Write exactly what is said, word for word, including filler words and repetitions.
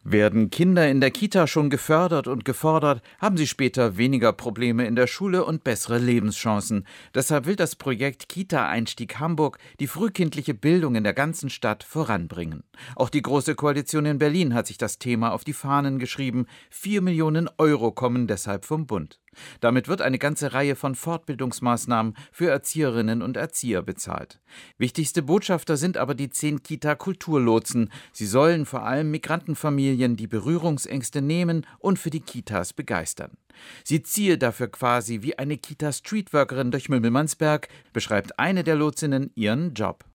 Werden Kinder in der Kita schon gefördert und gefordert, haben sie später weniger Probleme in der Schule und bessere Lebenschancen. Deshalb will das Projekt Kita-Einstieg Hamburg die frühkindliche Bildung in der ganzen Stadt voranbringen. Auch die Große Koalition in Berlin hat sich das Thema auf die Fahnen geschrieben. Vier Millionen Euro kommen deshalb vom Bund. Damit wird eine ganze Reihe von Fortbildungsmaßnahmen für Erzieherinnen und Erzieher bezahlt. Wichtigste Botschafter sind aber die zehn Kita-Kulturlotsen. Sie sollen vor allem Migrantenfamilien die Berührungsängste nehmen und für die Kitas begeistern. Sie ziehe dafür quasi wie eine Kita-Streetworkerin durch Möbelmannsberg, beschreibt eine der Lotsinnen ihren Job.